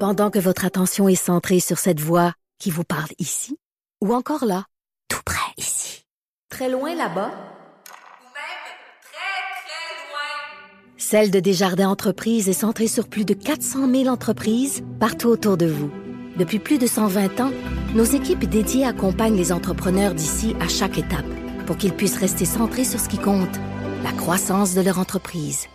Pendant que votre attention est centrée sur cette voix qui vous parle ici, ou encore là, tout près ici, très loin là-bas, ou même très, très loin. Celle de Desjardins Entreprises est centrée sur plus de 400 000 entreprises partout autour de vous. Depuis plus de 120 ans, nos équipes dédiées accompagnent les entrepreneurs d'ici à chaque étape pour qu'ils puissent rester centrés sur ce qui compte, la croissance de leur entreprise.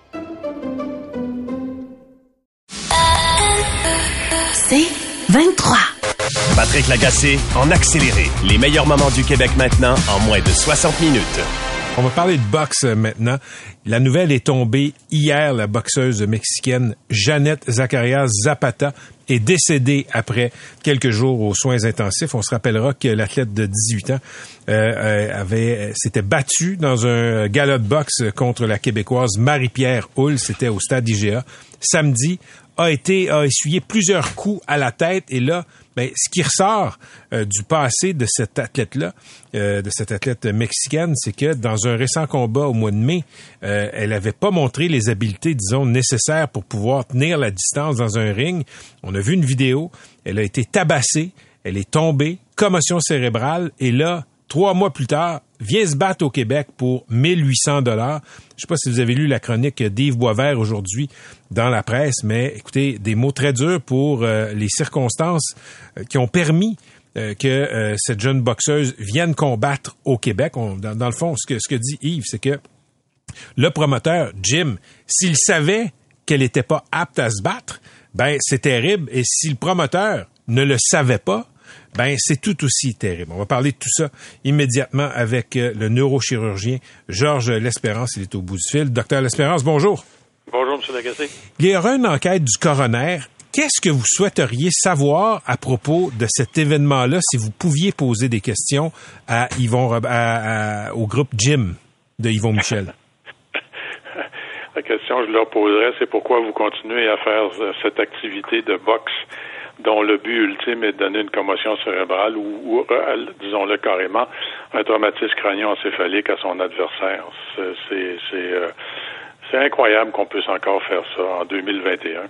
C'est 23. Patrick Lagacé en accéléré. Les meilleurs moments du Québec maintenant en moins de 60 minutes. On va parler de boxe maintenant. La nouvelle est tombée hier. La boxeuse mexicaine Janette Zacarias Zapata est décédée après quelques jours aux soins intensifs. On se rappellera que l'athlète de 18 ans s'était battue dans un gala de boxe contre la Québécoise Marie-Pierre Houle. C'était au stade IGA. Samedi, a essuyé plusieurs coups à la tête. Et là, ce qui ressort du passé de cette athlète-là, de cette athlète mexicaine, c'est que dans un récent combat au mois de mai, elle avait pas montré les habiletés, disons, nécessaires pour pouvoir tenir la distance dans un ring. On a vu une vidéo, elle a été tabassée, elle est tombée, commotion cérébrale, et là, 3 mois plus tard, vient se battre au Québec pour 1 800 $. Je sais pas si vous avez lu la chronique d'Yves Boisvert aujourd'hui dans la presse, mais écoutez, des mots très durs pour les circonstances qui ont permis que cette jeune boxeuse vienne combattre au Québec. Dans le fond, ce que dit Yves, c'est que le promoteur, Jim, s'il savait qu'elle n'était pas apte à se battre, c'est terrible. Et si le promoteur ne le savait pas, c'est tout aussi terrible. On va parler de tout ça immédiatement avec le neurochirurgien Georges L'Espérance. Il est au bout du fil. Docteur L'Espérance, bonjour. Bonjour, M. Lagacé. Il y aura une enquête du coroner. Qu'est-ce que vous souhaiteriez savoir à propos de cet événement-là si vous pouviez poser des questions à au groupe Jim de Yvon Michel? La question que je leur poserais, c'est pourquoi vous continuez à faire cette activité de boxe dont le but ultime est de donner une commotion cérébrale ou disons-le carrément, un traumatisme crânio-encéphalique à son adversaire. C'est incroyable qu'on puisse encore faire ça en 2021.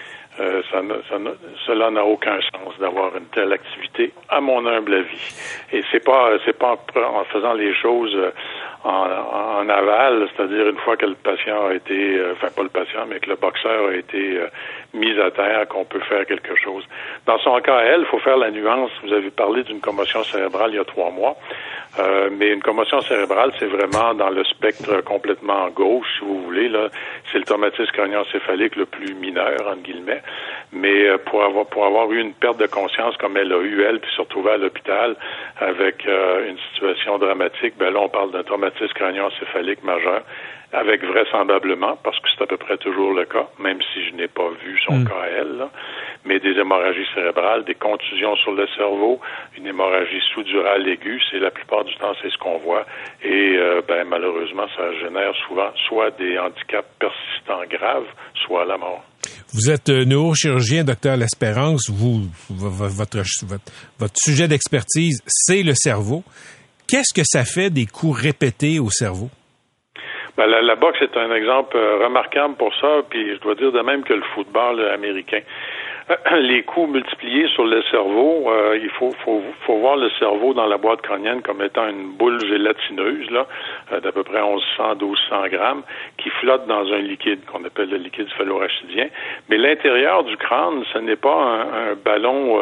Cela n'a aucun sens d'avoir une telle activité, à mon humble avis. Et c'est pas en faisant les choses en aval, c'est-à-dire une fois que le patient a été, pas le patient, mais que le boxeur a été mis à terre, qu'on peut faire quelque chose. Dans son cas, il faut faire la nuance. Vous avez parlé d'une commotion cérébrale il y a 3 mois, mais une commotion cérébrale, c'est vraiment dans le spectre complètement gauche, si vous voulez. Là, c'est le traumatisme crânio-encéphalique le plus mineur, entre guillemets. Mais pour avoir eu une perte de conscience comme elle a eu, puis se retrouver à l'hôpital avec une situation dramatique, là, on parle d'un traumatisme crânio-encéphalique majeur, avec vraisemblablement, parce que c'est à peu près toujours le cas, même si je n'ai pas vu son cas à elle, là, mais des hémorragies cérébrales, des contusions sur le cerveau, une hémorragie sous-durale aiguë, c'est la plupart du temps, c'est ce qu'on voit. Et malheureusement, ça génère souvent soit des handicaps persistants graves, soit la mort. Vous êtes neurochirurgien, docteur L'Espérance. Votre sujet d'expertise, c'est le cerveau. Qu'est-ce que ça fait des coups répétés au cerveau? La boxe est un exemple remarquable pour ça, puis je dois dire de même que le football américain. Les coups multipliés sur le cerveau, il faut voir le cerveau dans la boîte crânienne comme étant une boule gélatineuse là, d'à peu près 1100-1200 grammes, qui flotte dans un liquide qu'on appelle le liquide phallorachidien. Mais l'intérieur du crâne, ce n'est pas un ballon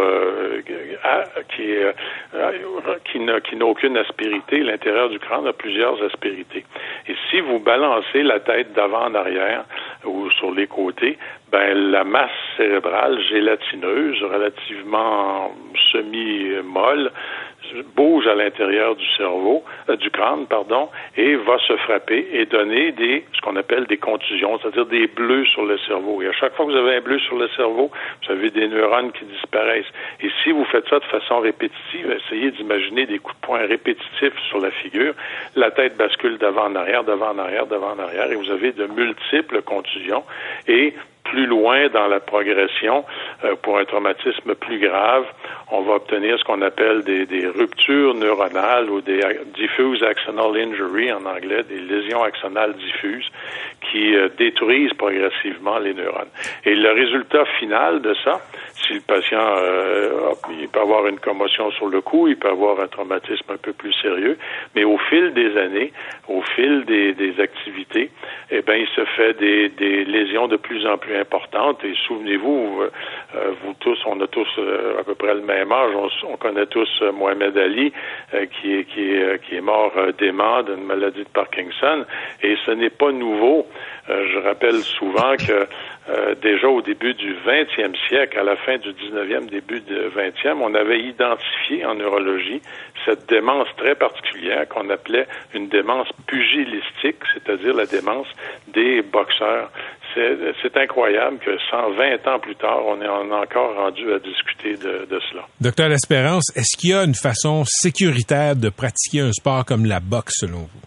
qui n'a aucune aspérité. L'intérieur du crâne a plusieurs aspérités. Et si vous balancez la tête d'avant en arrière ou sur les côtés, la masse cérébrale gélatineuse, relativement semi-molle, bouge à l'intérieur du cerveau, du crâne, et va se frapper et donner ce qu'on appelle des contusions, c'est-à-dire des bleus sur le cerveau. Et à chaque fois que vous avez un bleu sur le cerveau, vous avez des neurones qui disparaissent. Et si vous faites ça de façon répétitive, essayez d'imaginer des coups de poing répétitifs sur la figure, la tête bascule d'avant en arrière, et vous avez de multiples contusions. Et plus loin dans la progression, pour un traumatisme plus grave, on va obtenir ce qu'on appelle des ruptures neuronales ou des diffuse axonal injury en anglais, des lésions axonales diffuses qui détruisent progressivement les neurones. Et le résultat final de ça, si le patient il peut avoir une commotion sur le cou, il peut avoir un traumatisme un peu plus sérieux, mais au fil des années, au fil des activités, eh ben il se fait des lésions de plus en plus importantes. Et souvenez-vous, vous tous, on a tous à peu près le même âge. On connaît tous Mohamed Ali, qui est mort dément d'une maladie de Parkinson. Et ce n'est pas nouveau. Je rappelle souvent que déjà au début du 20e siècle, à la fin du 19e, début du 20e, on avait identifié en neurologie cette démence très particulière qu'on appelait une démence pugilistique, c'est-à-dire la démence des boxeurs. C'est incroyable que 120 ans plus tard, on est encore rendu à discuter de cela. Docteur L'Espérance, est-ce qu'il y a une façon sécuritaire de pratiquer un sport comme la boxe, selon vous?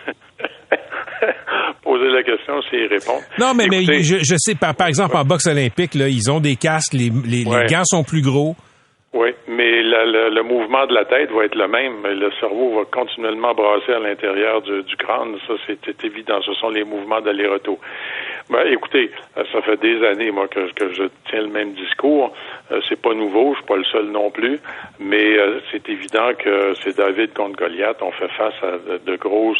Poser la question, c'est y répondre. Non, mais je sais, par exemple, en boxe olympique, là, ils ont des casques, les gants sont plus gros. Oui, mais le mouvement de la tête va être le même. Le cerveau va continuellement brasser à l'intérieur du crâne. Ça, c'est évident. Ce sont les mouvements d'aller-retour. Ben, écoutez, ça fait des années, moi, que je tiens le même discours. C'est pas nouveau, je suis pas le seul non plus, mais c'est évident que c'est David contre Goliath. On fait face à de gros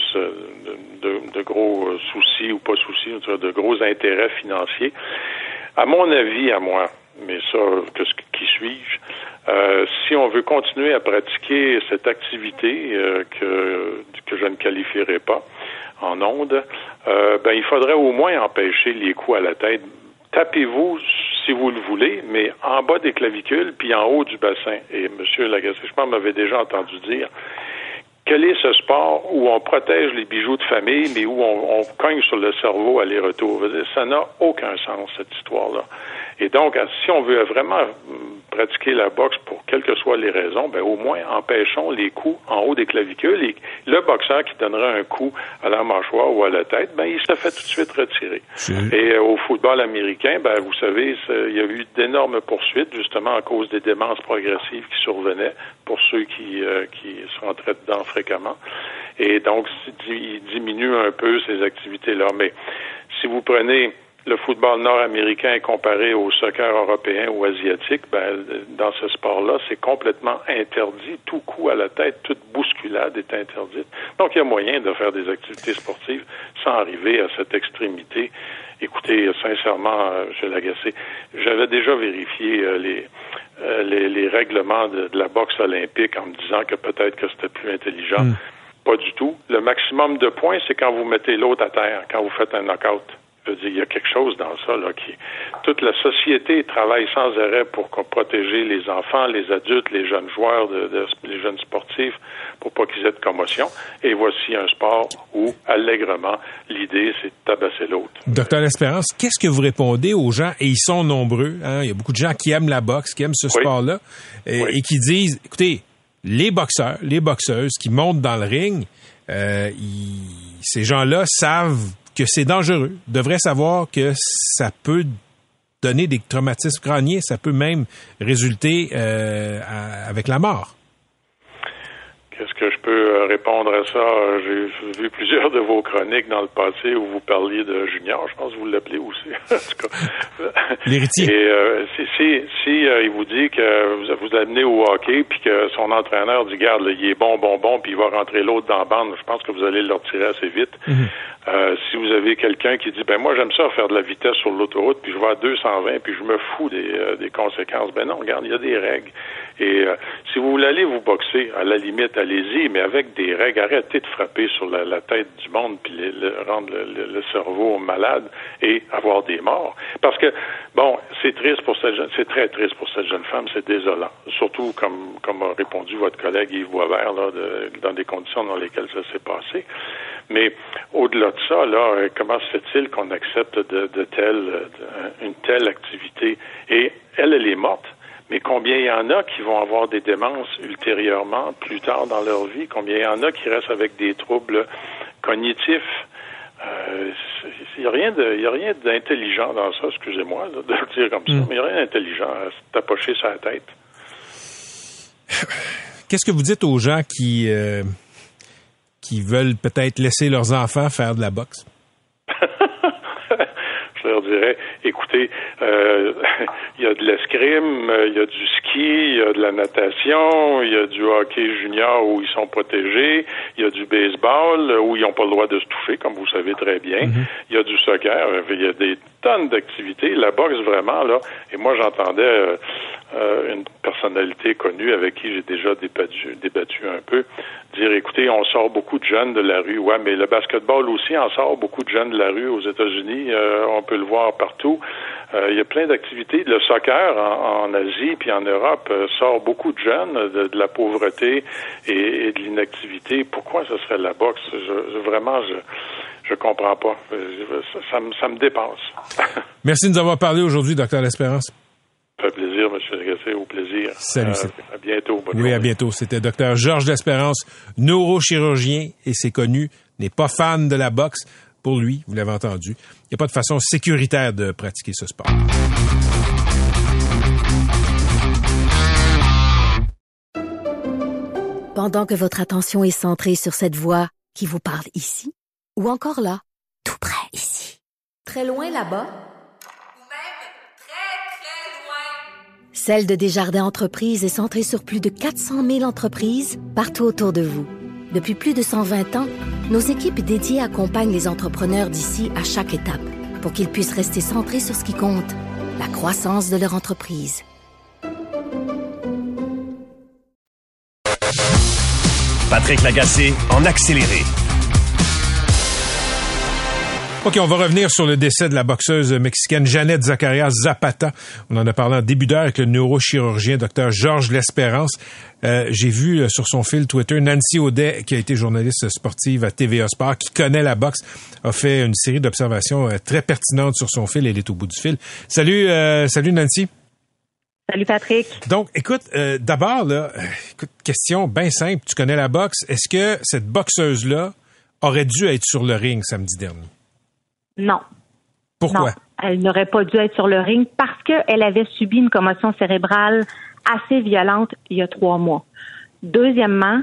soucis ou pas soucis, de gros intérêts financiers. À mon avis, à moi, mais ça, qui suis-je? Si on veut continuer à pratiquer cette activité que je ne qualifierai pas en ondes, ben il faudrait au moins empêcher les coups à la tête. Tapez-vous si vous le voulez, mais en bas des clavicules puis en haut du bassin. Et M. Lagacé, je pense, m'avait déjà entendu dire quel est ce sport où on protège les bijoux de famille, mais où on cogne sur le cerveau aller-retour. Ça n'a aucun sens, cette histoire-là. Et donc, si on veut vraiment pratiquer la boxe pour quelles que soient les raisons, ben au moins empêchons les coups en haut des clavicules. Et le boxeur qui donnerait un coup à la mâchoire ou à la tête, ben il se fait tout de suite retirer. Et au football américain, ben vous savez, il y a eu d'énormes poursuites justement à cause des démences progressives qui survenaient pour ceux qui se rentraient dedans fréquemment. Et donc, il diminue un peu ces activités-là. Mais si vous prenez le football nord-américain comparé au soccer européen ou asiatique, ben, dans ce sport-là, c'est complètement interdit. Tout coup à la tête, toute bousculade est interdite. Donc, il y a moyen de faire des activités sportives sans arriver à cette extrémité. Écoutez, sincèrement, M. Lagacé, j'avais déjà vérifié les règlements de la boxe olympique en me disant que peut-être que c'était plus intelligent. Pas du tout. Le maximum de points, c'est quand vous mettez l'autre à terre, quand vous faites un knock-out. Je veux dire, il y a quelque chose dans ça, là, toute la société travaille sans arrêt pour protéger les enfants, les adultes, les jeunes joueurs, les jeunes sportifs, pour pas qu'ils aient de commotion. Et voici un sport où, allègrement, l'idée, c'est de tabasser l'autre. Docteur L'Espérance, qu'est-ce que vous répondez aux gens, et ils sont nombreux, hein? Il y a beaucoup de gens qui aiment la boxe, qui aiment ce sport-là, et qui disent, écoutez, les boxeurs, les boxeuses qui montent dans le ring, ces gens-là savent que c'est dangereux, devraient savoir que ça peut donner des traumatismes crâniens, ça peut même résulter avec la mort. Qu'est-ce que je peux répondre à ça? J'ai vu plusieurs de vos chroniques dans le passé où vous parliez de Junior, je pense que vous l'appelez aussi. En tout cas. L'héritier. Et si il vous dit que vous l'amenez au hockey puis que son entraîneur dit, garde, là, il est bon, puis il va rentrer l'autre dans la bande, je pense que vous allez le retirer assez vite. Si vous avez quelqu'un qui dit, ben moi j'aime ça faire de la vitesse sur l'autoroute, puis je vais à 220, puis je me fous des conséquences. Ben non, regarde, il y a des règles. Et si vous voulez aller vous boxer, à la limite, allez-y, mais avec des règles. Arrêtez de frapper sur la tête du monde, puis rendre le cerveau malade et avoir des morts. Parce que, bon, c'est triste pour cette jeune, c'est très triste pour cette jeune femme, c'est désolant. Surtout comme a répondu votre collègue Yves Boisvert, là, dans des conditions dans lesquelles ça s'est passé. Mais au-delà de ça, là, comment se fait-il qu'on accepte une telle activité? Et elle est morte. Mais combien il y en a qui vont avoir des démences ultérieurement, plus tard dans leur vie? Combien il y en a qui restent avec des troubles cognitifs? Il y a rien d'intelligent dans ça, excusez-moi de le dire comme ça, mais il n'y a rien d'intelligent à se tapocher sur la tête. qu'est-ce que vous dites aux gens qui veulent peut-être laisser leurs enfants faire de la boxe? Je leur dirais, écoutez, il y a de l'escrime, il y a du ski, il y a de la natation, il y a du hockey junior où ils sont protégés, il y a du baseball où ils n'ont pas le droit de se toucher, comme vous savez très bien. Il y a du soccer, il y a des tonnes d'activités. La boxe, vraiment, là, et moi, j'entendais une personnalité connue avec qui j'ai déjà débattu un peu, dire, écoutez, on sort beaucoup de jeunes de la rue. Ouais, mais le basketball aussi en sort beaucoup de jeunes de la rue aux États-Unis. On peut le voir partout. Il y a plein d'activités. Le soccer en Asie puis en Europe sort beaucoup de jeunes de la pauvreté et de l'inactivité. Pourquoi ce serait la boxe? Je comprends pas. Ça me dépasse. Merci de nous avoir parlé aujourd'hui, Dr L'Espérance. Ça fait plaisir, M. Lagacé, au plaisir. Salut. À bientôt. Bonne journée. À bientôt. C'était Dr Georges L'Espérance, neurochirurgien, et c'est connu, n'est pas fan de la boxe. Pour lui, vous l'avez entendu, il n'y a pas de façon sécuritaire de pratiquer ce sport. Pendant que votre attention est centrée sur cette voix qui vous parle ici, ou encore là, tout près ici, très loin là-bas, Ou même très, très loin. Celle de Desjardins Entreprises est centrée sur plus de 400 000 entreprises partout autour de vous. Depuis plus de 120 ans, nos équipes dédiées accompagnent les entrepreneurs d'ici à chaque étape pour qu'ils puissent rester centrés sur ce qui compte, la croissance de leur entreprise. Patrick Lagacé en accéléré. OK, on va revenir sur le décès de la boxeuse mexicaine Janette Zacharias Zapata. On en a parlé en début d'heure avec le neurochirurgien Dr Georges L'Espérance. J'ai vu sur son fil Twitter Nancy Audet, qui a été journaliste sportive à TVA Sport, qui connaît la boxe, a fait une série d'observations très pertinentes sur son fil. Elle est au bout du fil. Salut Nancy. Salut Patrick. Donc, écoute, d'abord, là, question bien simple. Tu connais la boxe. Est-ce que cette boxeuse-là aurait dû être sur le ring samedi dernier? Non. Pourquoi? Non, elle n'aurait pas dû être sur le ring parce qu'elle avait subi une commotion cérébrale assez violente il y a 3 mois. Deuxièmement,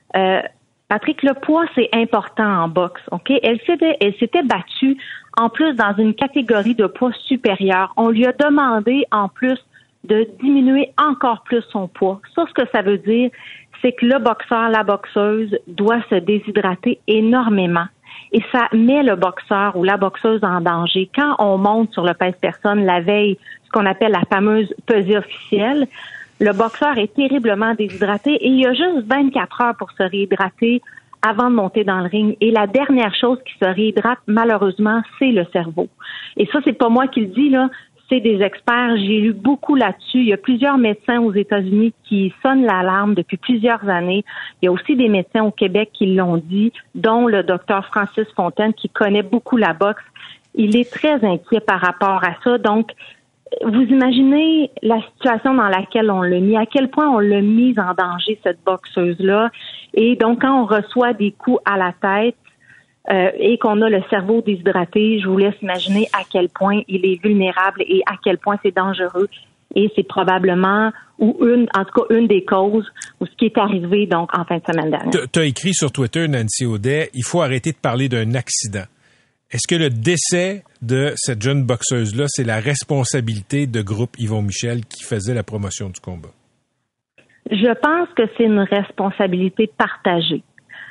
Patrick, le poids, c'est important en boxe, OK? Elle s'était battue en plus dans une catégorie de poids supérieur. On lui a demandé en plus de diminuer encore plus son poids. Ça, ce que ça veut dire, c'est que le boxeur, la boxeuse doit se déshydrater énormément. Et ça met le boxeur ou la boxeuse en danger. Quand on monte sur le pèse-personne la veille, ce qu'on appelle la fameuse pesée officielle, le boxeur est terriblement déshydraté et il y a juste 24 heures pour se réhydrater avant de monter dans le ring. Et la dernière chose qui se réhydrate, malheureusement, c'est le cerveau. Et ça, c'est pas moi qui le dis, là. C'est des experts. J'ai lu beaucoup là-dessus. Il y a plusieurs médecins aux États-Unis qui sonnent l'alarme depuis plusieurs années. Il y a aussi des médecins au Québec qui l'ont dit, dont le docteur Francis Fontaine, qui connaît beaucoup la boxe. Il est très inquiet par rapport à ça. Donc, vous imaginez la situation dans laquelle on l'a mis, à quel point on l'a mise en danger, cette boxeuse-là. Et donc, quand on reçoit des coups à la tête, et qu'on a le cerveau déshydraté, je vous laisse imaginer à quel point il est vulnérable et à quel point c'est dangereux. Et c'est probablement, en tout cas, une des causes ou ce qui est arrivé donc en fin de semaine dernière. Tu as écrit sur Twitter, Nancy Audet, il faut arrêter de parler d'un accident. Est-ce que le décès de cette jeune boxeuse-là, c'est la responsabilité de Groupe Yvon Michel qui faisait la promotion du combat? Je pense que c'est une responsabilité partagée.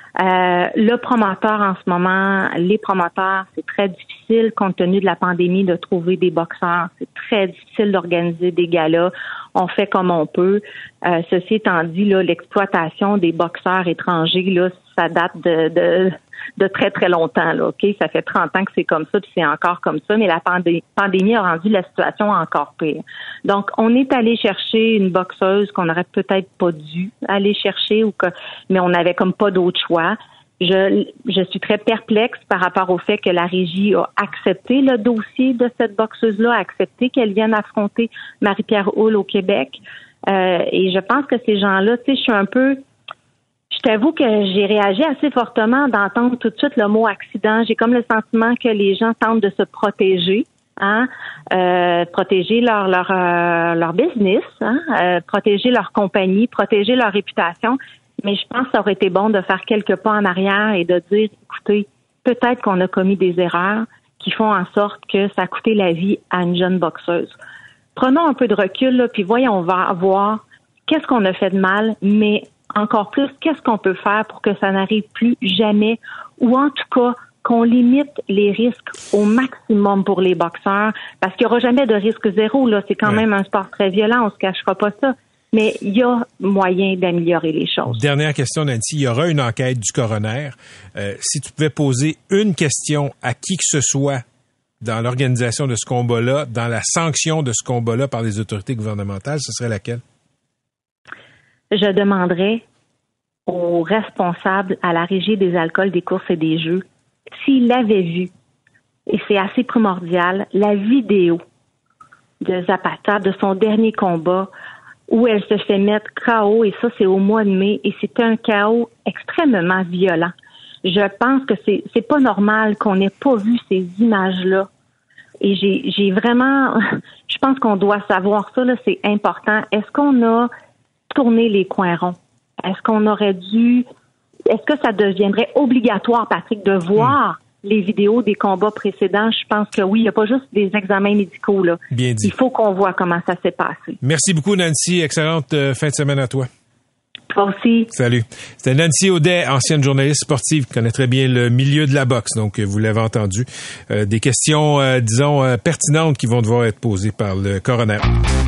Le promoteur en ce moment, les promoteurs, c'est très difficile compte tenu de la pandémie de trouver des boxeurs. C'est très difficile d'organiser des galas. On fait comme on peut. Ceci étant dit, là, l'exploitation des boxeurs étrangers, là, ça date de très, très longtemps, là, OK? Ça fait 30 ans que c'est comme ça, puis c'est encore comme ça, mais la pandémie a rendu la situation encore pire. Donc, on est allé chercher une boxeuse qu'on n'aurait peut-être pas dû aller chercher, mais on n'avait comme pas d'autre choix. Je suis très perplexe par rapport au fait que la régie a accepté le dossier de cette boxeuse-là, a accepté qu'elle vienne affronter Marie-Pierre Houle au Québec. Et je pense que ces gens-là, tu sais, je t'avoue que j'ai réagi assez fortement d'entendre tout de suite le mot accident. J'ai comme le sentiment que les gens tentent de se protéger protéger leur business, protéger leur compagnie, protéger leur réputation. Mais je pense que ça aurait été bon de faire quelques pas en arrière et de dire, écoutez, peut-être qu'on a commis des erreurs qui font en sorte que ça a coûté la vie à une jeune boxeuse. Prenons un peu de recul, là, puis voyons voir qu'est-ce qu'on a fait de mal, mais encore plus, qu'est-ce qu'on peut faire pour que ça n'arrive plus jamais, ou en tout cas, qu'on limite les risques au maximum pour les boxeurs, parce qu'il n'y aura jamais de risque zéro, là. C'est quand même un sport très violent, on ne se cachera pas ça. Mais il y a moyen d'améliorer les choses. Dernière question, Nancy. Il y aura une enquête du coroner. Si tu pouvais poser une question à qui que ce soit dans l'organisation de ce combat-là, dans la sanction de ce combat-là par les autorités gouvernementales, ce serait laquelle? Je demanderais aux responsables à la Régie des alcools, des courses et des jeux s'ils avaient vu, et c'est assez primordial, la vidéo de Zapata, de son dernier combat, où elle se fait mettre KO, et ça, c'est au mois de mai, et c'est un KO extrêmement violent. Je pense que c'est pas normal qu'on n'ait pas vu ces images-là. Et j'ai vraiment, je pense qu'on doit savoir ça, là, c'est important. Est-ce qu'on a tourné les coins ronds? Est-ce que ça deviendrait obligatoire, Patrick, de voir les vidéos des combats précédents? Je pense que oui, il n'y a pas juste des examens médicaux, là. Bien dit. Il faut qu'on voit comment ça s'est passé. Merci beaucoup, Nancy. Excellente fin de semaine à toi. Toi aussi. Salut. C'était Nancy Audet, ancienne journaliste sportive, qui connaît très bien le milieu de la boxe. Donc, vous l'avez entendu. Des questions, pertinentes qui vont devoir être posées par le coroner.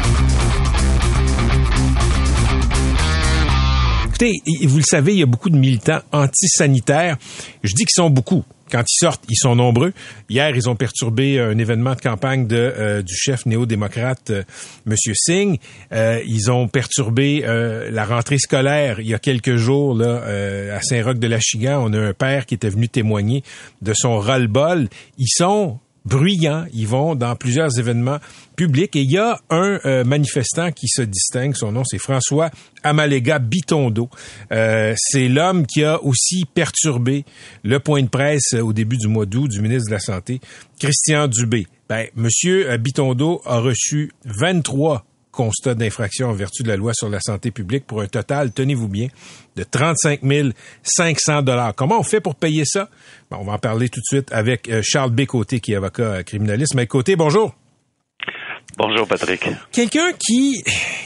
Écoutez, vous le savez, il y a beaucoup de militants antisanitaires. Je dis qu'ils sont beaucoup. Quand ils sortent, ils sont nombreux. Hier, ils ont perturbé un événement de campagne du chef néo-démocrate, M. Singh. Ils ont perturbé la rentrée scolaire il y a quelques jours là à Saint-Roch-de-l'Achigan. On a un père qui était venu témoigner de son ras-le-bol. Ils sont bruyants. Ils vont dans plusieurs événements publics. Et il y a un manifestant qui se distingue. Son nom, c'est François Amalega Bitondo. C'est l'homme qui a aussi perturbé le point de presse au début du mois d'août du ministre de la Santé, Christian Dubé. Monsieur Bitondo a reçu 23 constats d'infraction en vertu de la loi sur la santé publique pour un total, tenez-vous bien, de 35 500 $. Comment on fait pour payer ça? On va en parler tout de suite avec Charles B. Côté, qui est avocat criminaliste. Mais Côté, bonjour. Bonjour, Patrick. Quelqu'un qui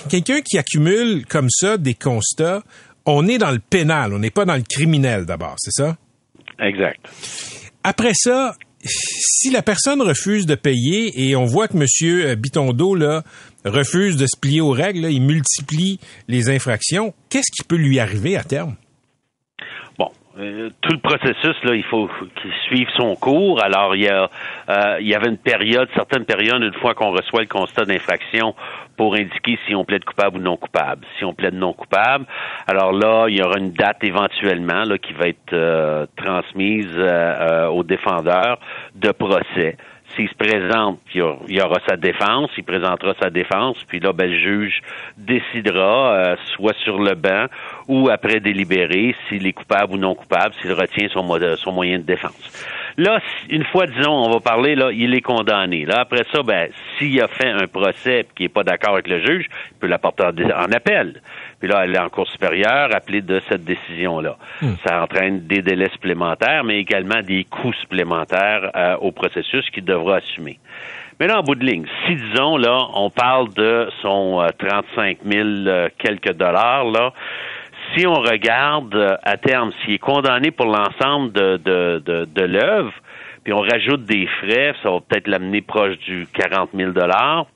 accumule comme ça des constats, on est dans le pénal, on n'est pas dans le criminel d'abord, c'est ça? Exact. Après ça, si la personne refuse de payer et on voit que M. Bitondo là, refuse de se plier aux règles, là, il multiplie les infractions, qu'est-ce qui peut lui arriver à terme? Bon, tout le processus, là, il faut qu'il suive son cours. Alors, il y avait certaines périodes, une fois qu'on reçoit le constat d'infraction, pour indiquer si on plaide coupable ou non coupable. Si on plaide non coupable, alors là, il y aura une date éventuellement là, qui va être transmise au défendeur de procès. S'il se présente, il y aura sa défense, il présentera sa défense, puis là, le juge décidera, soit sur le banc ou après délibéré, s'il est coupable ou non coupable, s'il retient son moyen de défense. Là, une fois, disons, on va parler, là, il est condamné. Là, après ça, s'il a fait un procès et qu'il n'est pas d'accord avec le juge, il peut l'apporter en appel. Puis là, elle est en cour supérieure, appelée de cette décision-là. Ça entraîne des délais supplémentaires, mais également des coûts supplémentaires au processus qu'il devra assumer. Mais là, en bout de ligne, si, disons, là, on parle de son 35 000 quelques dollars, là, si on regarde à terme, s'il est condamné pour l'ensemble de l'œuvre, puis on rajoute des frais, ça va peut-être l'amener proche du 40 000 $.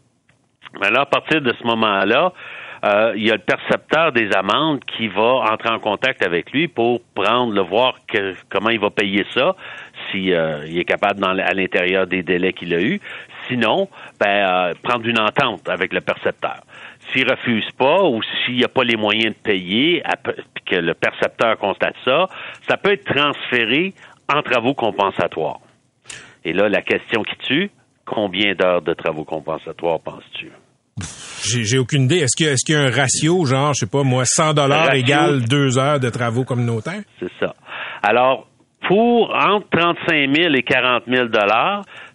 Mais là, à partir de ce moment-là, il y a le percepteur des amendes qui va entrer en contact avec lui pour voir comment il va payer ça, si il est capable à l'intérieur des délais qu'il a eus. Sinon, prendre une entente avec le percepteur. S'il refuse pas ou s'il n'y a pas les moyens de payer, puis que le percepteur constate ça, ça peut être transféré en travaux compensatoires. Et là, la question qui tue, combien d'heures de travaux compensatoires penses-tu? J'ai aucune idée. Est-ce qu'il y a un ratio, genre, je sais pas, moi, 100 $ égale 2 heures de travaux communautaires? C'est ça. Alors, entre 35 000 et 40 000 $,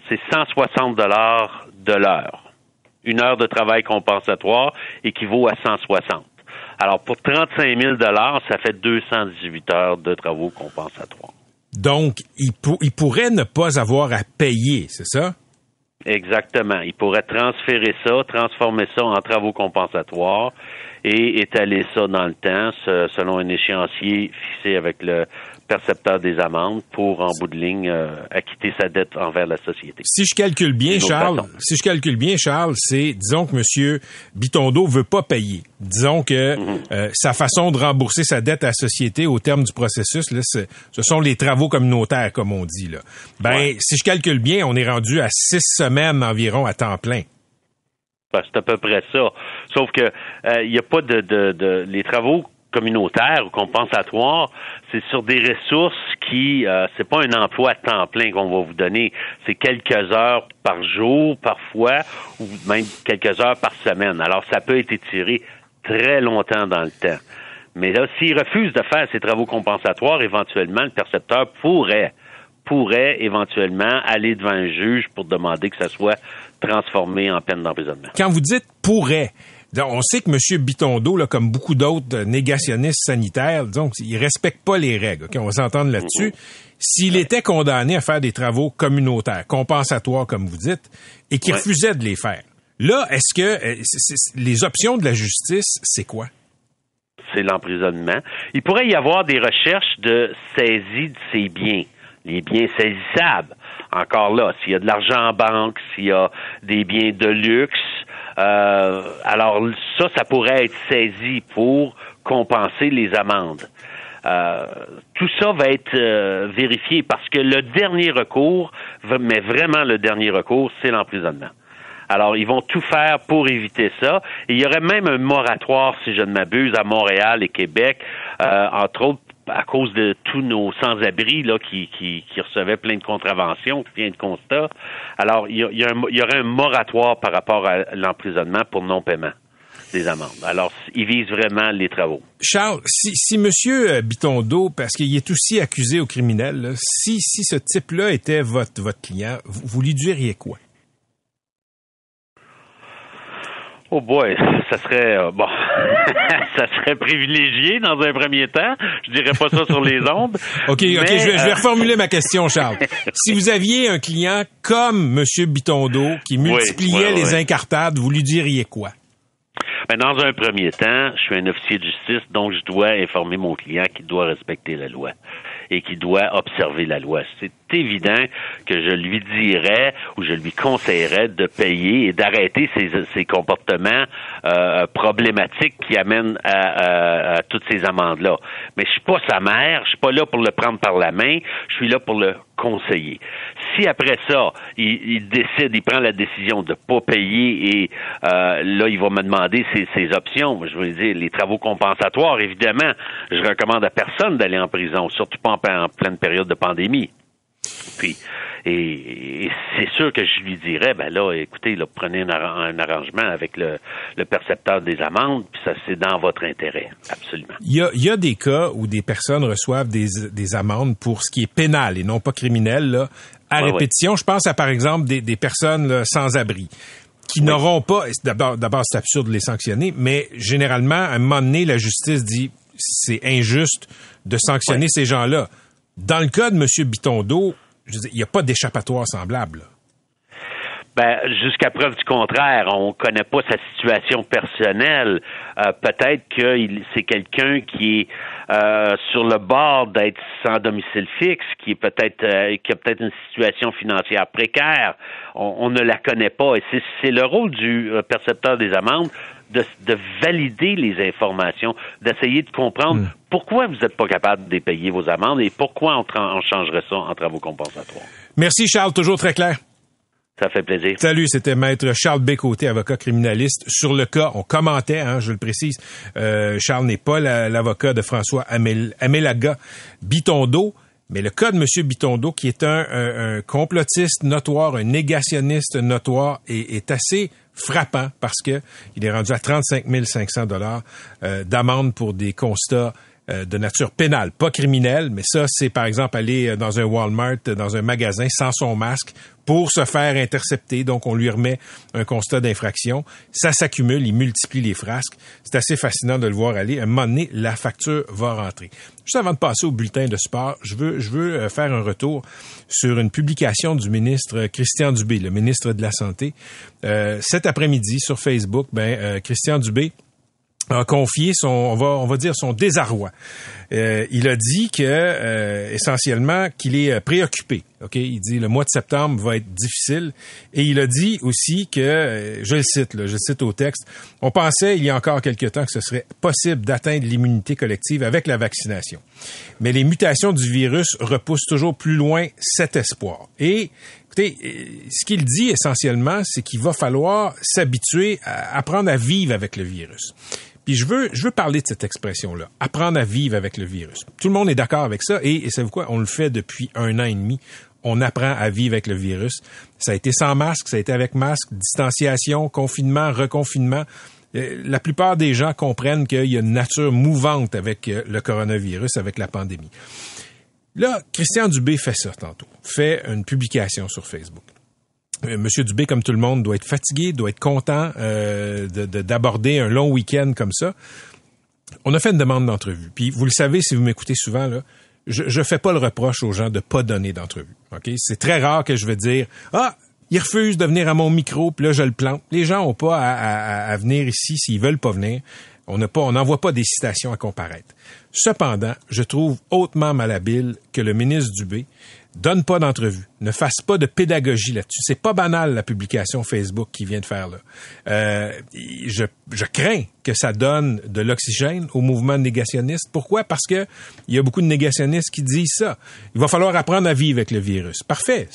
c'est 160 $ de l'heure. Une heure de travail compensatoire équivaut à 160. Alors, pour 35 000 $, ça fait 218 heures de travaux compensatoires. Donc, il pourrait ne pas avoir à payer, c'est ça? Exactement. Il pourrait transférer ça, transformer ça en travaux compensatoires et étaler ça dans le temps selon un échéancier fixé avec le percepteur des amendes pour, en bout de ligne, acquitter sa dette envers la société. Si je calcule bien, Charles, c'est, disons que M. Bitondo veut pas payer. Disons que sa façon de rembourser sa dette à la société au terme du processus, là, ce sont les travaux communautaires, comme on dit, là. Si je calcule bien, on est rendu à 6 semaines environ à temps plein. C'est à peu près ça. Sauf que il n'y a pas les travaux communautaires ou compensatoires, c'est sur des ressources qui, c'est pas un emploi à temps plein qu'on va vous donner. C'est quelques heures par jour, parfois, ou même quelques heures par semaine. Alors, ça peut être étiré très longtemps dans le temps. Mais là, s'il refuse de faire ces travaux compensatoires, éventuellement, le percepteur pourrait éventuellement aller devant un juge pour demander que ça soit transformé en peine d'emprisonnement. Quand vous dites « pourrait », on sait que M. Bitondo, là, comme beaucoup d'autres négationnistes sanitaires, disons, il respecte pas les règles. Okay? On va s'entendre là-dessus. S'il était condamné à faire des travaux communautaires, compensatoires, comme vous dites, et qu'il refusait de les faire, là, est-ce que les options de la justice, c'est quoi? C'est l'emprisonnement. Il pourrait y avoir des recherches de saisie de ses biens, les biens saisissables. Encore là, s'il y a de l'argent en banque, s'il y a des biens de luxe, alors ça pourrait être saisi pour compenser les amendes. Tout ça va être vérifié parce que le dernier recours, mais vraiment le dernier recours, c'est l'emprisonnement. Alors, ils vont tout faire pour éviter ça. Et il y aurait même un moratoire, si je ne m'abuse, à Montréal et Québec, entre autres, à cause de tous nos sans-abri là qui recevaient plein de contraventions, plein de constats. Alors, il y aurait un moratoire par rapport à l'emprisonnement pour non-paiement des amendes. Alors, ils visent vraiment les travaux. Charles, si M. Bitondo, parce qu'il est aussi accusé au criminel, là, si ce type-là était votre client, vous lui diriez quoi? Oh boy, ça serait ça serait privilégié dans un premier temps. Je dirais pas ça sur les ondes. OK, je vais reformuler ma question, Charles. Si vous aviez un client comme M. Bitondo qui multipliait les incartades, vous lui diriez quoi? Ben, dans un premier temps, je suis un officier de justice, donc je dois informer mon client qu'il doit respecter la loi et qu'il doit observer la loi. C'est évident que je lui dirais ou je lui conseillerais de payer et d'arrêter ces comportements problématiques qui amènent à toutes ces amendes-là. Mais je suis pas sa mère, je suis pas là pour le prendre par la main, je suis là pour le conseiller. Si après ça, il décide, il prend la décision de pas payer et là, il va me demander ses options. Je veux dire, les travaux compensatoires, évidemment, je recommande à personne d'aller en prison, surtout pas en pleine période de pandémie. Puis, et c'est sûr que je lui dirais, ben là, écoutez, là, prenez un arrangement avec le percepteur des amendes, puis ça, c'est dans votre intérêt, absolument. Il y a des cas où des personnes reçoivent des amendes pour ce qui est pénal et non pas criminel, là, à répétition. Je pense à, par exemple, des personnes là, sans abri qui n'auront pas, d'abord, c'est absurde de les sanctionner, mais généralement, à un moment donné, la justice dit c'est injuste de sanctionner ces gens-là. Dans le cas de M. Bitondo, je veux dire, il n'y a pas d'échappatoire semblable. Ben, jusqu'à preuve du contraire, on connaît pas sa situation personnelle. Peut-être que c'est quelqu'un qui est sur le bord d'être sans domicile fixe, qui a peut-être une situation financière précaire. On ne la connaît pas. Et c'est le rôle du percepteur des amendes de valider les informations, d'essayer de comprendre pourquoi vous n'êtes pas capable de payer vos amendes et pourquoi on changerait ça en travaux compensatoires. Merci Charles, toujours très clair. Ça fait plaisir. Salut, c'était Maître Charles Bécoté, avocat criminaliste. Sur le cas, on commentait, je le précise, Charles n'est pas l'avocat de François Amelaga Bitondo, mais le cas de M. Bitondo, qui est un complotiste notoire, un négationniste notoire, est assez frappant parce que il est rendu à 35 500 $ d'amende pour des constats de nature pénale, pas criminelle, mais ça, c'est par exemple aller dans un Walmart, dans un magasin sans son masque pour se faire intercepter. Donc, on lui remet un constat d'infraction. Ça s'accumule, il multiplie les frasques. C'est assez fascinant de le voir aller. À un moment donné, la facture va rentrer. Juste avant de passer au bulletin de sport, je veux faire un retour sur une publication du ministre Christian Dubé, le ministre de la Santé. Cet après-midi, sur Facebook, Christian Dubé a confié on va dire son désarroi. Il a dit que essentiellement qu'il est préoccupé. OK, il dit le mois de septembre va être difficile et il a dit aussi que je le cite au texte, on pensait il y a encore quelque temps que ce serait possible d'atteindre l'immunité collective avec la vaccination. Mais les mutations du virus repoussent toujours plus loin cet espoir. Et écoutez, ce qu'il dit essentiellement, c'est qu'il va falloir s'habituer à apprendre à vivre avec le virus. Puis je veux parler de cette expression-là, apprendre à vivre avec le virus. Tout le monde est d'accord avec ça et savez-vous quoi? On le fait depuis 1 an et demi. On apprend à vivre avec le virus. Ça a été sans masque, ça a été avec masque, distanciation, confinement, reconfinement. La plupart des gens comprennent qu'il y a une nature mouvante avec le coronavirus, avec la pandémie. Là, Christian Dubé fait ça tantôt, fait une publication sur Facebook. Monsieur Dubé, comme tout le monde, doit être fatigué, doit être content d'aborder un long week-end comme ça. On a fait une demande d'entrevue. Puis, vous le savez, si vous m'écoutez souvent, là, je fais pas le reproche aux gens de pas donner d'entrevue. Ok, c'est très rare que je vais dire il refuse de venir à mon micro, puis là je le plante. Les gens ont pas à venir ici s'ils veulent pas venir. On n'envoie pas des citations à comparaître. Cependant, je trouve hautement malhabile que le ministre Dubé donne pas d'entrevue, ne fasse pas de pédagogie là-dessus. C'est pas banal, la publication Facebook qu'il vient de faire là. Je crains que ça donne de l'oxygène au mouvement négationniste. Pourquoi? Parce que il y a beaucoup de négationnistes qui disent ça. Il va falloir apprendre à vivre avec le virus. Parfait.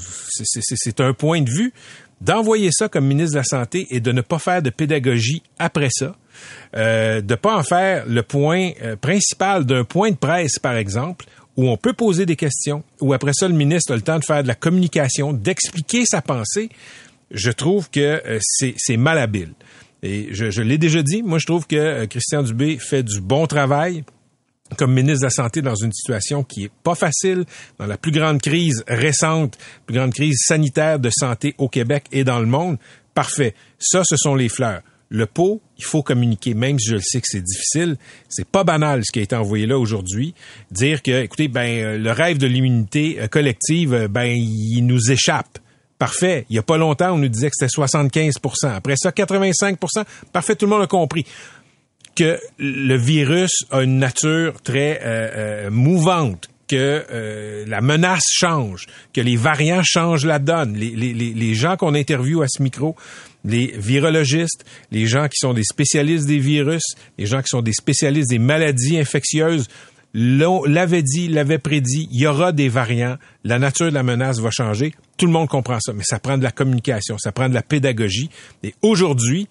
C'est un point de vue. D'envoyer ça comme ministre de la Santé et de ne pas faire de pédagogie après ça, de pas en faire le point principal d'un point de presse, par exemple, où on peut poser des questions, où après ça, le ministre a le temps de faire de la communication, d'expliquer sa pensée, je trouve que c'est malhabile. Et je l'ai déjà dit, moi je trouve que Christian Dubé fait du bon travail comme ministre de la Santé dans une situation qui est pas facile, dans la plus grande crise récente, plus grande crise sanitaire de santé au Québec et dans le monde. Parfait. Ça, ce sont les fleurs. Le pot, il faut communiquer, même si je le sais que c'est difficile. C'est pas banal ce qui a été envoyé là aujourd'hui. Dire que, écoutez, le rêve de l'immunité collective, il nous échappe. Parfait. Il y a pas longtemps, on nous disait que c'était 75%. Après ça, 85%. Parfait, tout le monde a compris que le virus a une nature très mouvante, que la menace change, que les variants changent la donne. Les gens qu'on interviewe à ce micro, les virologistes, les gens qui sont des spécialistes des virus, les gens qui sont des spécialistes des maladies infectieuses, l'avaient dit, l'avaient prédit, il y aura des variants, la nature de la menace va changer. Tout le monde comprend ça, mais ça prend de la communication, ça prend de la pédagogie. Et aujourd'hui,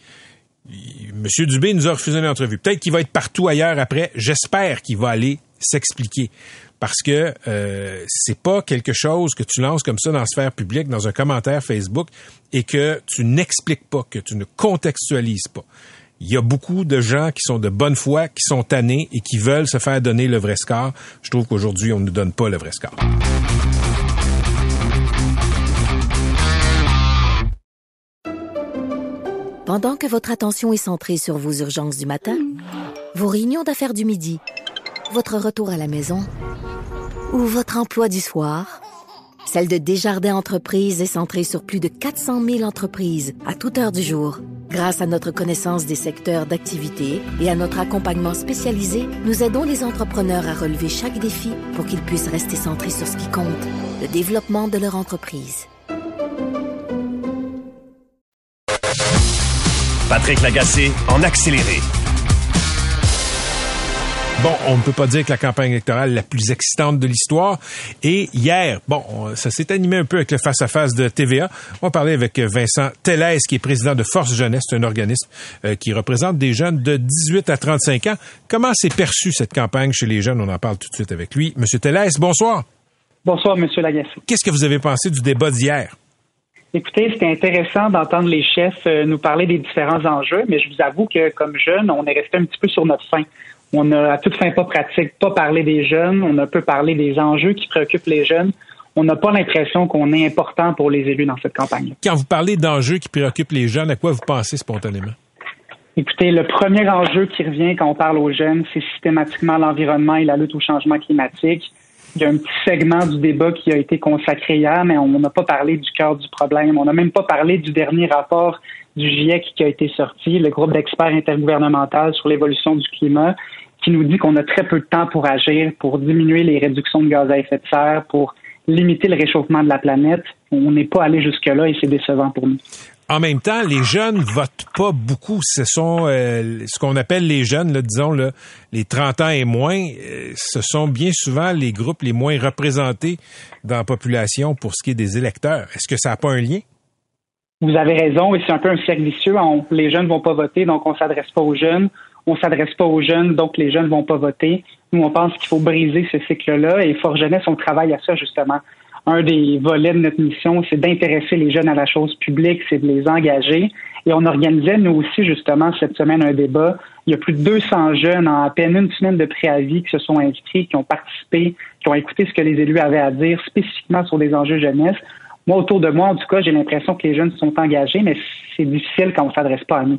M. Dubé nous a refusé une entrevue. Peut-être qu'il va être partout ailleurs après. J'espère qu'il va aller s'expliquer. Parce que c'est pas quelque chose que tu lances comme ça dans la sphère publique, dans un commentaire Facebook, et que tu n'expliques pas, que tu ne contextualises pas. Il y a beaucoup de gens qui sont de bonne foi, qui sont tannés et qui veulent se faire donner le vrai score. Je trouve qu'aujourd'hui, on ne nous donne pas le vrai score. Pendant que votre attention est centrée sur vos urgences du matin, vos réunions d'affaires du midi, votre retour à la maison ou votre emploi du soir, celle de Desjardins Entreprises est centrée sur plus de 400 000 entreprises à toute heure du jour. Grâce à notre connaissance des secteurs d'activité et à notre accompagnement spécialisé, nous aidons les entrepreneurs à relever chaque défi pour qu'ils puissent rester centrés sur ce qui compte, le développement de leur entreprise. Patrick Lagacé en accéléré. Bon, on ne peut pas dire que la campagne électorale est la plus excitante de l'histoire. Et hier, ça s'est animé un peu avec le face-à-face de TVA. On va parler avec Vincent Tellez, qui est président de Force Jeunesse. C'est un organisme qui représente des jeunes de 18 à 35 ans. Comment s'est perçue cette campagne chez les jeunes? On en parle tout de suite avec lui. Monsieur Tellez, bonsoir. Bonsoir, Monsieur Lagacé. Qu'est-ce que vous avez pensé du débat d'hier? Écoutez, c'était intéressant d'entendre les chefs nous parler des différents enjeux, mais je vous avoue que, comme jeunes, on est resté un petit peu sur notre faim. On a, à toute fin pas pratique, pas parlé des jeunes. On a peu parlé des enjeux qui préoccupent les jeunes. On n'a pas l'impression qu'on est important pour les élus dans cette campagne. Quand vous parlez d'enjeux qui préoccupent les jeunes, à quoi vous pensez spontanément? Écoutez, le premier enjeu qui revient quand on parle aux jeunes, c'est systématiquement l'environnement et la lutte au changement climatique. Il y a un petit segment du débat qui a été consacré hier, mais on n'a pas parlé du cœur du problème. On n'a même pas parlé du dernier rapport du GIEC qui a été sorti, le groupe d'experts intergouvernemental sur l'évolution du climat, qui nous dit qu'on a très peu de temps pour agir, pour diminuer les réductions de gaz à effet de serre, pour limiter le réchauffement de la planète. On n'est pas allé jusque-là et c'est décevant pour nous. En même temps, les jeunes votent pas beaucoup. Ce sont ce qu'on appelle les jeunes, là, disons là, les 30 ans et moins. Ce sont bien souvent les groupes les moins représentés dans la population pour ce qui est des électeurs. Est-ce que ça n'a pas un lien? Vous avez raison, et c'est un peu un cercle vicieux. Les jeunes vont pas voter, donc on s'adresse pas aux jeunes. On s'adresse pas aux jeunes, donc les jeunes vont pas voter. Nous, on pense qu'il faut briser ce cycle-là, et Fort Jeunesse, on travaille à ça, justement. Un des volets de notre mission, c'est d'intéresser les jeunes à la chose publique, c'est de les engager. Et on organisait, nous aussi, justement, cette semaine, un débat. Il y a plus de 200 jeunes en à peine une semaine de préavis qui se sont inscrits, qui ont participé, qui ont écouté ce que les élus avaient à dire spécifiquement sur des enjeux jeunesse. Moi, autour de moi, en tout cas, j'ai l'impression que les jeunes sont engagés, mais c'est difficile quand on s'adresse pas à nous.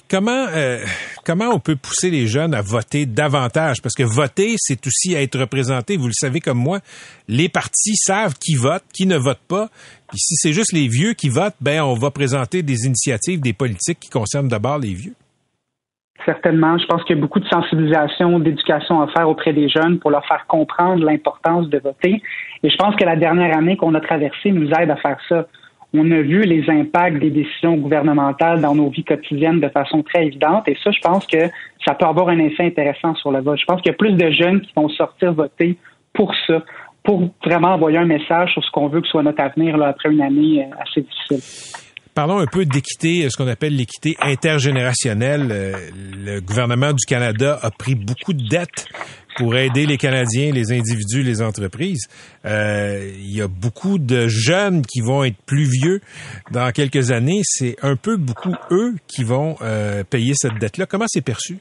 Comment on peut pousser les jeunes à voter davantage? Parce que voter, c'est aussi être représenté. Vous le savez comme moi, les partis savent qui vote, qui ne vote pas. Puis si c'est juste les vieux qui votent, on va présenter des initiatives, des politiques qui concernent d'abord les vieux. Certainement. Je pense qu'il y a beaucoup de sensibilisation, d'éducation à faire auprès des jeunes pour leur faire comprendre l'importance de voter. Et je pense que la dernière année qu'on a traversée nous aide à faire ça. On a vu les impacts des décisions gouvernementales dans nos vies quotidiennes de façon très évidente. Et ça, je pense que ça peut avoir un effet intéressant sur le vote. Je pense qu'il y a plus de jeunes qui vont sortir voter pour ça, pour vraiment envoyer un message sur ce qu'on veut que soit notre avenir là, après une année assez difficile. Parlons un peu d'équité, ce qu'on appelle l'équité intergénérationnelle. Le gouvernement du Canada a pris beaucoup de dettes pour aider les Canadiens, les individus, les entreprises. Il y a beaucoup de jeunes qui vont être plus vieux dans quelques années. C'est un peu beaucoup eux qui vont payer cette dette-là. Comment c'est perçu?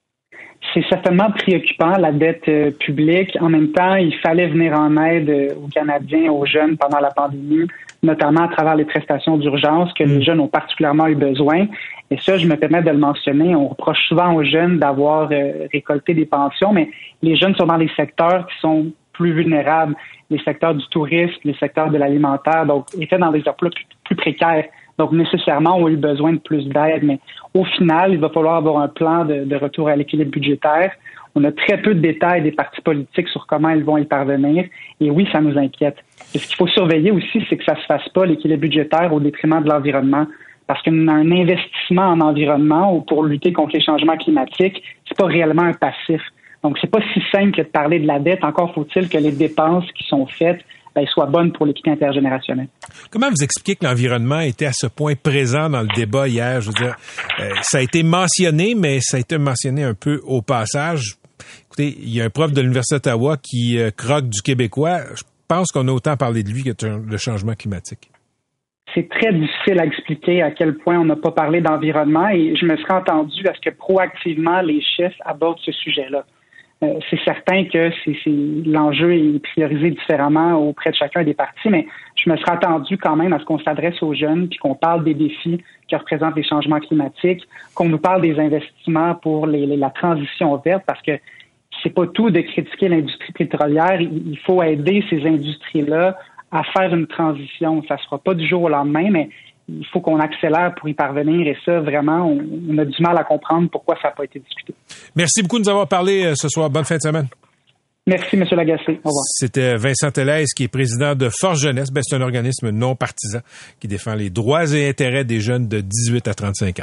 C'est certainement préoccupant, la dette publique. En même temps, il fallait venir en aide aux Canadiens, aux jeunes pendant la pandémie, notamment à travers les prestations d'urgence que les jeunes ont particulièrement eu besoin. Et ça, je me permets de le mentionner. On reproche souvent aux jeunes d'avoir récolté des pensions, mais les jeunes sont dans les secteurs qui sont plus vulnérables, les secteurs du tourisme, les secteurs de l'alimentaire, donc étaient dans des emplois plus précaires. Donc, nécessairement, ont eu besoin de plus d'aide. Mais au final, il va falloir avoir un plan de retour à l'équilibre budgétaire. On a très peu de détails des partis politiques sur comment ils vont y parvenir. Et oui, ça nous inquiète. Et ce qu'il faut surveiller aussi, c'est que ça ne se fasse pas, l'équilibre budgétaire, au détriment de l'environnement. Parce qu'un investissement en environnement pour lutter contre les changements climatiques, c'est pas réellement un passif. Donc, c'est pas si simple que de parler de la dette. Encore faut-il que les dépenses qui sont faites soient bonnes pour l'équité intergénérationnelle. Comment vous expliquez que l'environnement était à ce point présent dans le débat hier? Je veux dire, ça a été mentionné, mais ça a été mentionné un peu au passage. Écoutez, il y a un prof de l'Université d'Ottawa qui croque du Québécois. Je pense qu'on a autant parlé de lui que de changement climatique. C'est très difficile à expliquer à quel point on n'a pas parlé d'environnement et je me serais entendu à ce que proactivement les chefs abordent ce sujet-là. C'est certain que l'enjeu est priorisé différemment auprès de chacun des partis, mais je me serais attendu quand même à ce qu'on s'adresse aux jeunes puis qu'on parle des défis que représentent les changements climatiques, qu'on nous parle des investissements pour la transition verte, parce que c'est pas tout de critiquer l'industrie pétrolière. Il faut aider ces industries-là à faire une transition. Ça ne se fera pas du jour au lendemain, mais il faut qu'on accélère pour y parvenir. Et ça, vraiment, on a du mal à comprendre pourquoi ça n'a pas été discuté. Merci beaucoup de nous avoir parlé ce soir. Bonne fin de semaine. Merci, M. Lagacé. Au revoir. C'était Vincent Tellez, qui est président de Force Jeunesse. C'est un organisme non partisan qui défend les droits et intérêts des jeunes de 18 à 35 ans.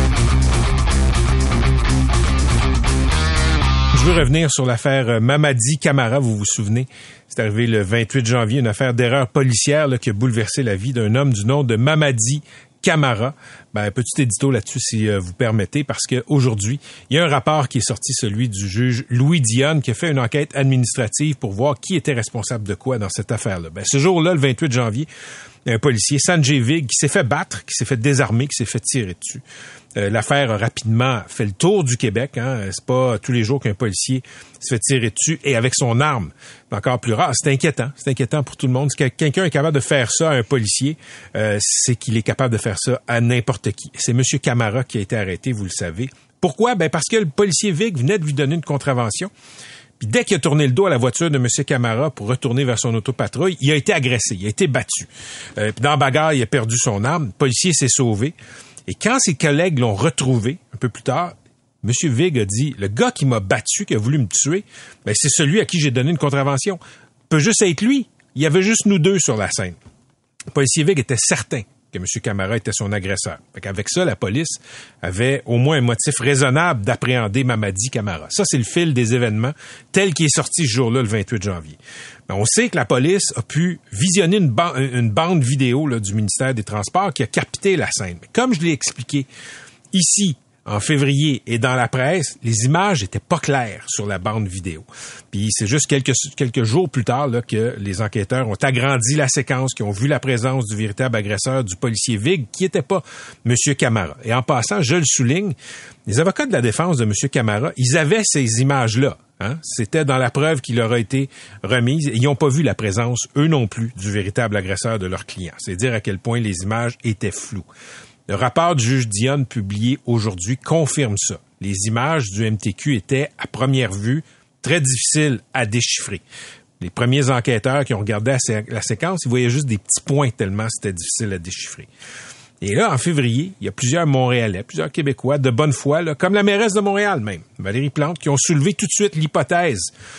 Je veux revenir sur l'affaire Mamadi Camara, vous vous souvenez. C'est arrivé le 28 janvier, une affaire d'erreur policière qui a bouleversé la vie d'un homme du nom de Mamadi Camara. Petit édito là-dessus, si vous permettez, parce que aujourd'hui, il y a un rapport qui est sorti, celui du juge Louis Dionne, qui a fait une enquête administrative pour voir qui était responsable de quoi dans cette affaire-là. Ce jour-là, le 28 janvier, un policier, Sanjay Vig, qui s'est fait battre, qui s'est fait désarmer, qui s'est fait tirer dessus. L'affaire a rapidement fait le tour du Québec. C'est pas tous les jours qu'un policier se fait tirer dessus et avec son arme. Encore plus rare. C'est inquiétant. C'est inquiétant pour tout le monde. Si quelqu'un est capable de faire ça à un policier, c'est qu'il est capable de faire ça à n'importe qui. C'est M. Camara qui a été arrêté, vous le savez. Pourquoi? Parce que le policier Vig venait de lui donner une contravention. Puis dès qu'il a tourné le dos à la voiture de M. Camara pour retourner vers son autopatrouille, il a été agressé, il a été battu. Puis dans la bagarre, il a perdu son arme. Le policier s'est sauvé. Et quand ses collègues l'ont retrouvé, un peu plus tard, M. Vig a dit, le gars qui m'a battu, qui a voulu me tuer, c'est celui à qui j'ai donné une contravention. Peut juste être lui. Il y avait juste nous deux sur la scène. Le policier Vig était certain que M. Camara était son agresseur. Avec ça, la police avait au moins un motif raisonnable d'appréhender Mamadi Camara. Ça, c'est le fil des événements tel qu'il est sorti ce jour-là, le 28 janvier. On sait que la police a pu visionner une bande vidéo là, du ministère des Transports qui a capté la scène. Mais comme je l'ai expliqué ici, en février, et dans la presse, les images n'étaient pas claires sur la bande vidéo. Puis c'est juste quelques jours plus tard là, que les enquêteurs ont agrandi la séquence, qui ont vu la présence du véritable agresseur du policier Vig, qui n'était pas M. Camara. Et en passant, je le souligne, les avocats de la défense de M. Camara, ils avaient ces images-là. C'était dans la preuve qui leur a été remise. Ils n'ont pas vu la présence, eux non plus, du véritable agresseur de leur client. C'est dire à quel point les images étaient floues. Le rapport du juge Dionne publié aujourd'hui confirme ça. Les images du MTQ étaient, à première vue, très difficiles à déchiffrer. Les premiers enquêteurs qui ont regardé la séquence, ils voyaient juste des petits points tellement c'était difficile à déchiffrer. Et là, en février, il y a plusieurs Montréalais, plusieurs Québécois de bonne foi, là, comme la mairesse de Montréal même, Valérie Plante, qui ont soulevé tout de suite l'hypothèse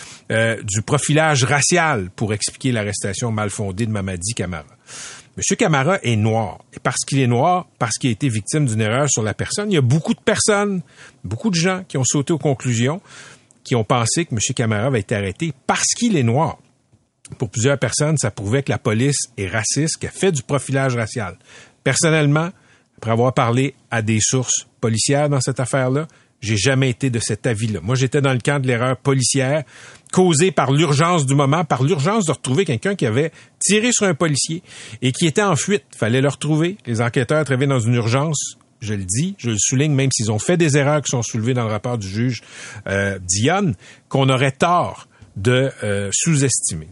du profilage racial pour expliquer l'arrestation mal fondée de Mamadi Camara. M. Camara est noir. Et parce qu'il est noir, parce qu'il a été victime d'une erreur sur la personne, il y a beaucoup de personnes, beaucoup de gens qui ont sauté aux conclusions, qui ont pensé que M. Camara va être arrêté parce qu'il est noir. Pour plusieurs personnes, ça prouvait que la police est raciste, qu'elle fait du profilage racial. Personnellement, après avoir parlé à des sources policières dans cette affaire-là, j'ai jamais été de cet avis-là. Moi, j'étais dans le camp de l'erreur policière causée par l'urgence du moment, par l'urgence de retrouver quelqu'un qui avait tiré sur un policier et qui était en fuite. Fallait le retrouver. Les enquêteurs travaillaient dans une urgence. Je le dis, je le souligne, même s'ils ont fait des erreurs qui sont soulevées dans le rapport du juge Dionne, qu'on aurait tort de sous-estimer.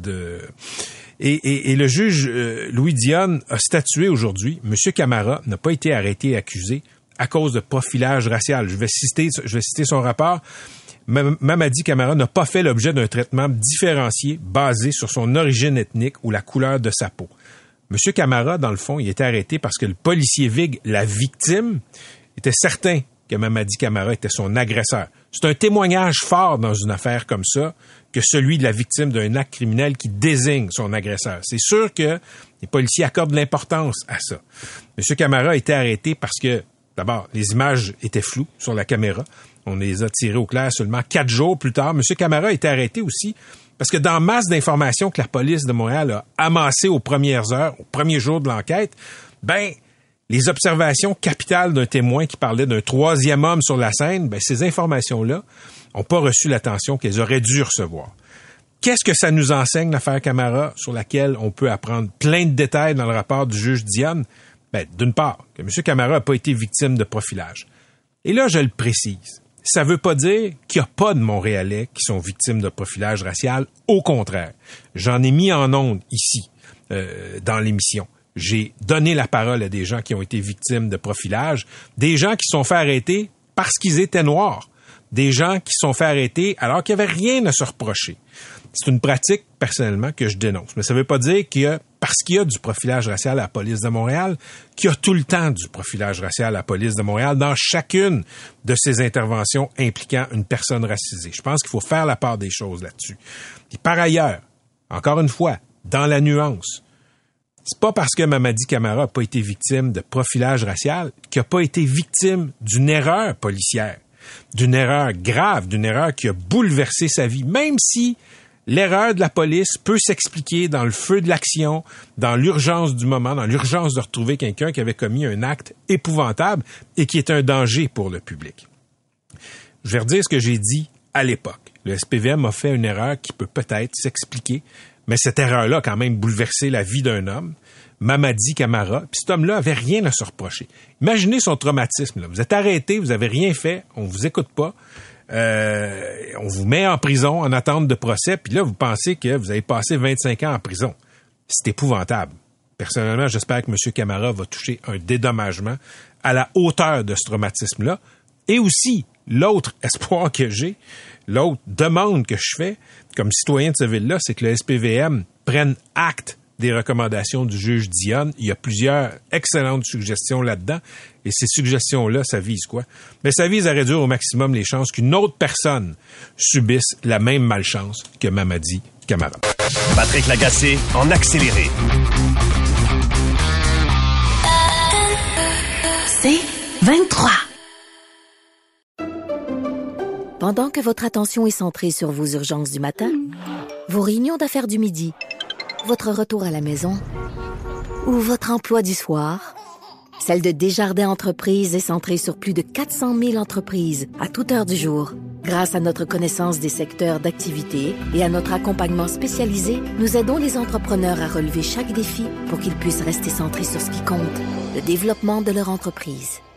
Et le juge Louis Dionne a statué aujourd'hui. M. Camara n'a pas été arrêté et accusé à cause de profilage racial. Je vais citer son rapport. Mamadi Camara n'a pas fait l'objet d'un traitement différencié basé sur son origine ethnique ou la couleur de sa peau. M. Camara, dans le fond, il était arrêté parce que le policier Vig, la victime, était certain que Mamadi Camara était son agresseur. C'est un témoignage fort dans une affaire comme ça que celui de la victime d'un acte criminel qui désigne son agresseur. C'est sûr que les policiers accordent de l'importance à ça. M. Camara a été arrêté parce que, d'abord, les images étaient floues sur la caméra. On les a tirées au clair seulement 4 jours plus tard. M. Camara a été arrêté aussi parce que dans masse d'informations que la police de Montréal a amassées aux premières heures, aux premiers jours de l'enquête, les observations capitales d'un témoin qui parlait d'un troisième homme sur la scène, ces informations-là n'ont pas reçu l'attention qu'elles auraient dû recevoir. Qu'est-ce que ça nous enseigne, l'affaire Camara, sur laquelle on peut apprendre plein de détails dans le rapport du juge Dionne? D'une part, que M. Camara n'a pas été victime de profilage. Et là, je le précise, ça ne veut pas dire qu'il n'y a pas de Montréalais qui sont victimes de profilage racial. Au contraire, j'en ai mis en ondes ici, dans l'émission. J'ai donné la parole à des gens qui ont été victimes de profilage, des gens qui se sont fait arrêter parce qu'ils étaient noirs, des gens qui se sont fait arrêter alors qu'il n'y avait rien à se reprocher. C'est une pratique, personnellement, que je dénonce. Mais ça ne veut pas dire parce qu'il y a du profilage racial à la police de Montréal, qu'il y a tout le temps du profilage racial à la police de Montréal dans chacune de ces interventions impliquant une personne racisée. Je pense qu'il faut faire la part des choses là-dessus. Et par ailleurs, encore une fois, dans la nuance, c'est pas parce que Mamadi Camara n'a pas été victime de profilage racial qu'il n'a pas été victime d'une erreur policière, d'une erreur grave, d'une erreur qui a bouleversé sa vie, même si L'erreur de la police peut s'expliquer dans le feu de l'action, dans l'urgence du moment, dans l'urgence de retrouver quelqu'un qui avait commis un acte épouvantable et qui est un danger pour le public. Je vais redire ce que j'ai dit à l'époque. Le SPVM a fait une erreur qui peut peut-être s'expliquer, mais cette erreur-là a quand même bouleversé la vie d'un homme, Mamadi Camara, puis cet homme-là avait rien à se reprocher. Imaginez son traumatisme, là. Vous êtes arrêté, vous avez rien fait, on vous écoute pas, on vous met en prison en attente de procès, puis là, vous pensez que vous avez passé 25 ans en prison. C'est épouvantable. Personnellement, j'espère que M. Camara va toucher un dédommagement à la hauteur de ce traumatisme-là. Et aussi, l'autre espoir que j'ai, l'autre demande que je fais comme citoyen de ce ville-là, c'est que le SPVM prenne acte des recommandations du juge Dionne. Il y a plusieurs excellentes suggestions là-dedans. Et ces suggestions-là, ça vise quoi? Mais ça vise à réduire au maximum les chances qu'une autre personne subisse la même malchance que Mamadi Camara. Patrick Lagacé en accéléré. C'est 23. Pendant que votre attention est centrée sur vos urgences du matin, vos réunions d'affaires du midi, votre retour à la maison ou votre emploi du soir, celle de Desjardins Entreprises est centrée sur plus de 400 000 entreprises à toute heure du jour. Grâce à notre connaissance des secteurs d'activité et à notre accompagnement spécialisé, nous aidons les entrepreneurs à relever chaque défi pour qu'ils puissent rester centrés sur ce qui compte, le développement de leur entreprise.